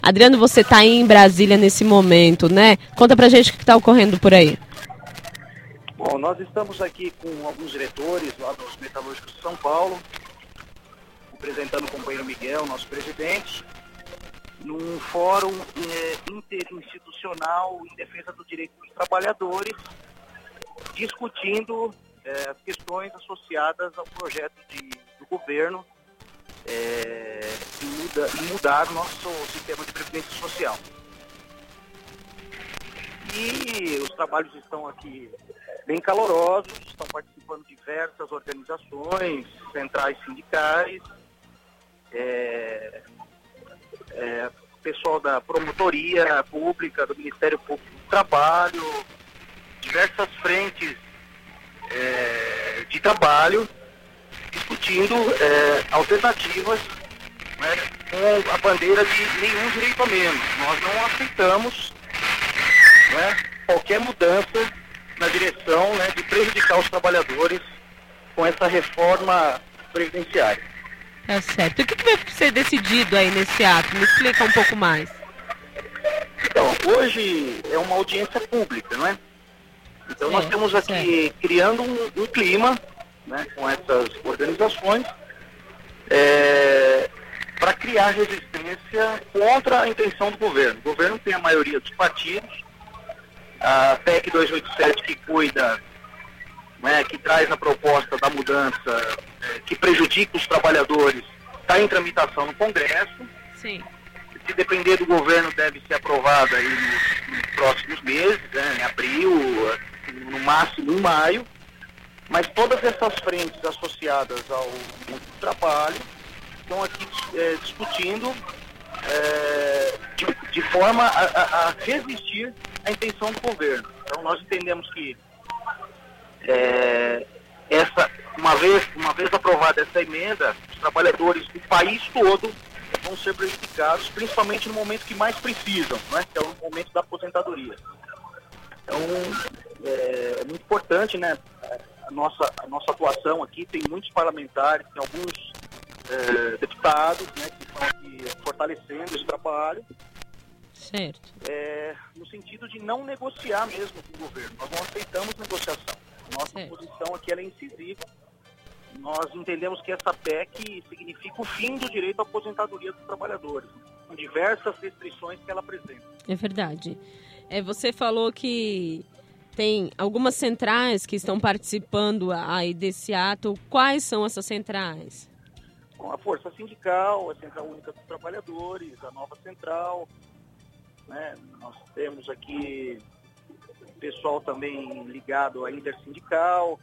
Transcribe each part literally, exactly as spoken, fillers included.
Adriano, você está aí em Brasília nesse momento, né? Conta pra gente o que está ocorrendo por aí. Bom, nós estamos aqui com alguns diretores lá dos Metalúrgicos de São Paulo, representando o companheiro Miguel, nosso presidente, num fórum é, interinstitucional em defesa do direito dos trabalhadores, discutindo é, as questões associadas ao projeto de, do governo é, em, muda, em mudar nosso sistema de previdência social. E os trabalhos estão aqui bem calorosos, estão participando diversas organizações, centrais sindicais, é, é, pessoal da promotoria pública, do Ministério Público do Trabalho, diversas frentes é, de trabalho, discutindo é, alternativas, né, com a bandeira de nenhum direito a menos. Nós não aceitamos, né, qualquer mudança na direção, né, de prejudicar os trabalhadores com essa reforma previdenciária. É certo. E o que, que vai ser decidido aí nesse ato? Me explica um pouco mais. Então, hoje é uma audiência pública, não é? Então certo, nós estamos aqui certo. criando um, um clima, né, com essas organizações é, para criar resistência contra a intenção do governo. O governo tem a maioria dos partidos, a P E C duzentos e oitenta e sete que cuida, né, que traz a proposta da mudança, é, que prejudica os trabalhadores, está em tramitação no Congresso. Sim. Se depender do governo, deve ser aprovada aí nos, nos próximos meses, né, em abril, no máximo em maio. Mas todas essas frentes associadas ao trabalho estão aqui é, discutindo é, de, de forma a, a, a resistir à intenção do governo. Então nós entendemos que é, essa, uma vez, uma vez aprovada essa emenda, os trabalhadores do país todo vão ser prejudicados, principalmente no momento que mais precisam, né, que é o momento da aposentadoria. Então é, é muito importante, né, a nossa, a nossa atuação aqui. Tem muitos parlamentares, tem alguns é, deputados, né, que estão aqui fortalecendo esse trabalho. Certo. É, no sentido de não negociar mesmo com o governo. Nós não aceitamos negociação. Nossa certo. posição aqui ela é incisiva. Nós entendemos que essa P E C significa o fim do direito à aposentadoria dos trabalhadores, com diversas restrições que ela apresenta. É verdade. É, você falou que tem algumas centrais que estão participando aí desse ato. Quais são essas centrais? Bom, a Força Sindical, a Central Única dos Trabalhadores, a Nova Central, né? Nós temos aqui pessoal também ligado à Intersindical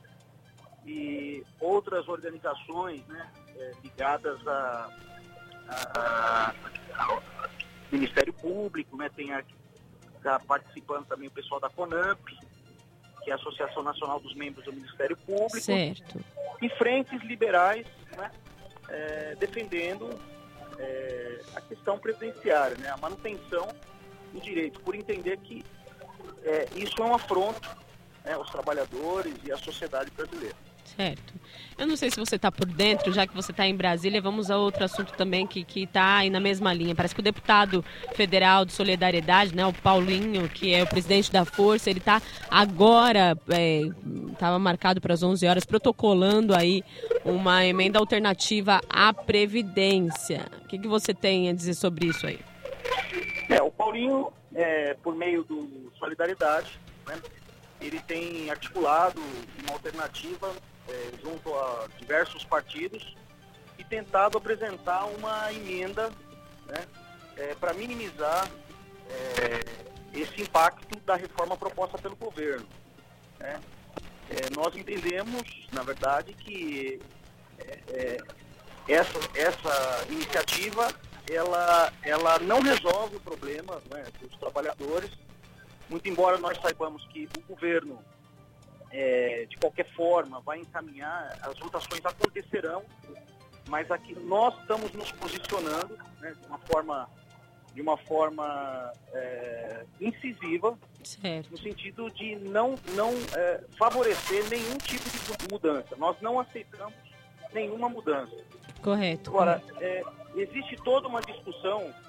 e outras organizações, né, é, ligadas a, a, a, ao Ministério Público, né? Tem aqui, está participando também o pessoal da CONAMP, que é a Associação Nacional dos Membros do Ministério Público. Certo. E frentes liberais, né, é, defendendo é, a questão previdenciária, né, a manutenção do direito, por entender que é, isso é um afronto, né, aos trabalhadores e à sociedade brasileira. Certo. Eu não sei se você está por dentro, já que você está em Brasília, vamos a outro assunto também que está aí na mesma linha. Parece que o deputado federal de Solidariedade, né, o Paulinho, que é o presidente da Força, ele está agora, estava é, marcado para as onze horas, protocolando aí uma emenda alternativa à Previdência. O que, que você tem a dizer sobre isso aí? É, o Paulinho, é, por meio do Solidariedade, né, ele tem articulado uma alternativa é, junto a diversos partidos e tentado apresentar uma emenda, né, é, para minimizar é, esse impacto da reforma proposta pelo governo, né. É, nós entendemos, na verdade, que é, é, essa, essa iniciativa ela, ela não resolve o problema, né, dos trabalhadores, muito embora nós saibamos que o governo, é, de qualquer forma, vai encaminhar, as votações acontecerão, mas aqui nós estamos nos posicionando, né, de uma forma, de uma forma é, incisiva, certo, no sentido de não, não é, favorecer nenhum tipo de mudança. Nós não aceitamos nenhuma mudança. Correto. Agora, correto. É, existe toda uma discussão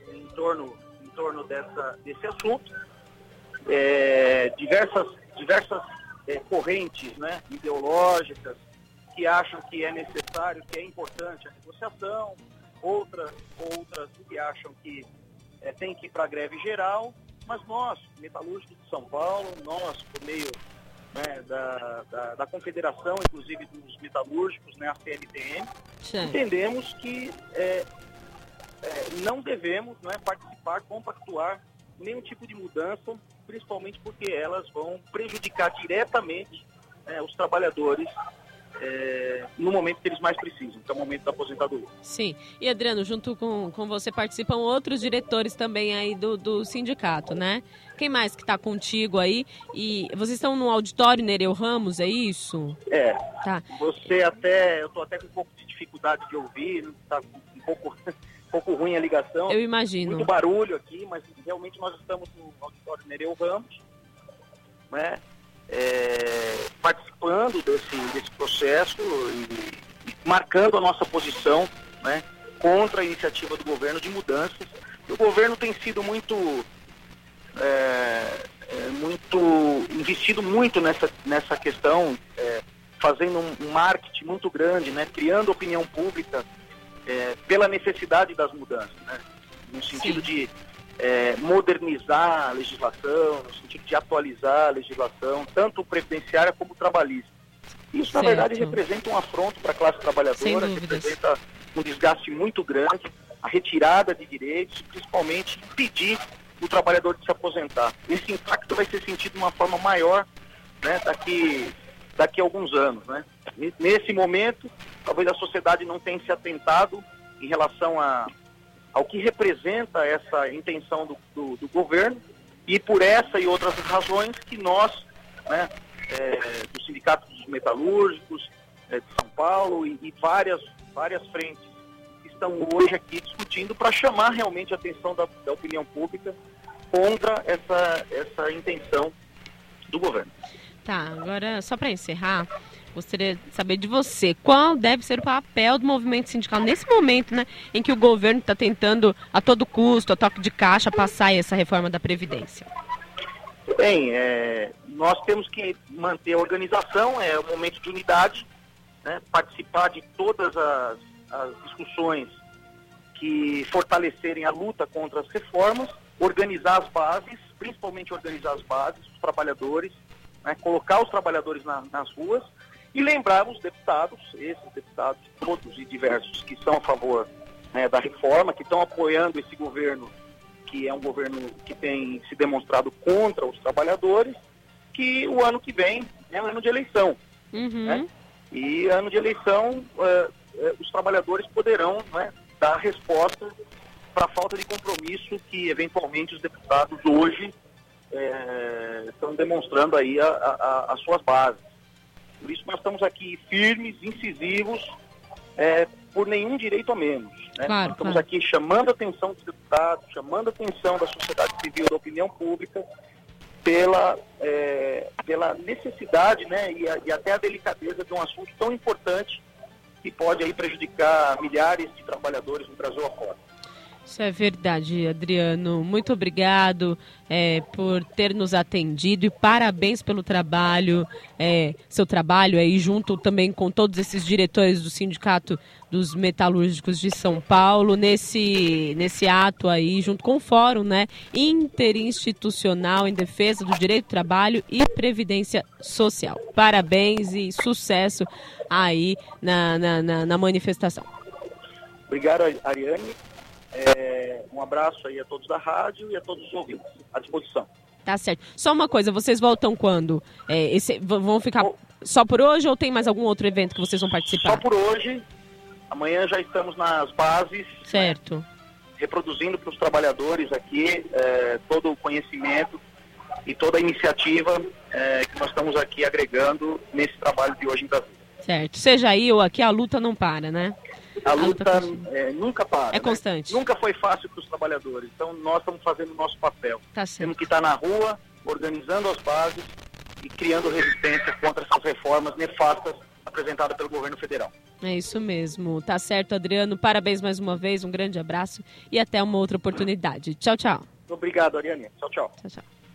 em torno, em torno dessa, desse assunto. É, diversas diversas é, correntes, né, ideológicas que acham que é necessário, que é importante a negociação, outras, outras que acham que é, tem que ir para a greve geral, mas nós, metalúrgicos de São Paulo, nós, por meio, né, da, da, da confederação, inclusive dos metalúrgicos, né, a C N T M, Sim. entendemos que é, é, não devemos, né, participar, compactuar nenhum tipo de mudança, principalmente porque elas vão prejudicar diretamente é, os trabalhadores é, no momento que eles mais precisam, que é o momento da aposentadoria. Sim. E Adriano, junto com, com você participam outros diretores também aí do, do sindicato, né? Quem mais que está contigo aí? E vocês estão no auditório Nereu Ramos, é isso? É. Tá. Você até, eu estou até com um pouco de dificuldade de ouvir, está um pouco... um pouco ruim a ligação. Eu imagino. Muito barulho aqui, mas realmente nós estamos no auditório Nereu Ramos, né, é, participando desse, desse processo e, e marcando a nossa posição, né, contra a iniciativa do governo de mudanças. E o governo tem sido muito, é, é, muito investido muito nessa, nessa questão, é, fazendo um, um marketing muito grande, né, criando opinião pública, É, pela necessidade das mudanças, né? No sentido Sim. de é, modernizar a legislação, no sentido de atualizar a legislação, tanto previdenciária como trabalhista. Isso, certo. na verdade, representa um afronto para a classe trabalhadora, representa um desgaste muito grande, a retirada de direitos, principalmente impedir o trabalhador de se aposentar. Esse impacto vai ser sentido de uma forma maior, né, daqui, daqui a alguns anos, né? Nesse momento, talvez a sociedade não tenha se atentado em relação a, ao que representa essa intenção do, do, do governo, e por essa e outras razões que nós, né, é, do Sindicato dos Metalúrgicos é, de São Paulo e, e várias, várias frentes estão hoje aqui discutindo para chamar realmente a atenção da, da opinião pública contra essa, essa intenção do governo. Tá, agora só para encerrar, gostaria de saber de você, qual deve ser o papel do movimento sindical nesse momento, né, em que o governo está tentando a todo custo, a toque de caixa, passar essa reforma da Previdência? Bem, é, nós temos que manter a organização, é um momento de unidade, né, participar de todas as, as discussões que fortalecerem a luta contra as reformas, organizar as bases, principalmente organizar as bases, os trabalhadores, né, colocar os trabalhadores na, nas ruas e lembrar os deputados, esses deputados todos e diversos que são a favor, né, da reforma, que estão apoiando esse governo, que é um governo que tem se demonstrado contra os trabalhadores, que o ano que vem é um ano de eleição. Uhum. Né? E ano de eleição, uh, uh, os trabalhadores poderão, né, dar resposta para a falta de compromisso que eventualmente os deputados hoje É, estão demonstrando aí a, a, as suas bases. Por isso nós estamos aqui firmes, incisivos, é, por nenhum direito a menos. Né? Claro, estamos claro. aqui chamando a atenção dos deputados, chamando a atenção da sociedade civil, da opinião pública, pela, é, pela necessidade, né, e, a, e até a delicadeza de um assunto tão importante que pode aí prejudicar milhares de trabalhadores no Brasil afora. Isso é verdade, Adriano. Muito obrigado é, por ter nos atendido e parabéns pelo trabalho, é, seu trabalho aí junto também com todos esses diretores do Sindicato dos Metalúrgicos de São Paulo, nesse, nesse ato aí, junto com o Fórum, né, Interinstitucional em Defesa do Direito do Trabalho e Previdência Social. Parabéns e sucesso aí na, na, na, na manifestação. Obrigado, Ariane. É, um abraço aí a todos da rádio e a todos os ouvintes, à disposição. Tá certo. Só uma coisa, vocês voltam quando? É, esse, vão ficar só por hoje ou tem mais algum outro evento que vocês vão participar? Só por hoje. Amanhã já estamos nas bases. Certo. Né, reproduzindo para os trabalhadores aqui é, todo o conhecimento e toda a iniciativa é, que nós estamos aqui agregando nesse trabalho de hoje em Brasília. Certo. Seja aí ou aqui, a luta não para, né? A luta é, nunca para. É constante. Né? Nunca foi fácil para os trabalhadores. Então, nós estamos fazendo o nosso papel. Tá certo. Temos que estar na rua, organizando as bases e criando resistência contra essas reformas nefastas apresentadas pelo governo federal. É isso mesmo. Tá certo, Adriano. Parabéns mais uma vez, um grande abraço e até uma outra oportunidade. Tchau, tchau. Obrigado, Ariane. Tchau, tchau. Tchau, tchau.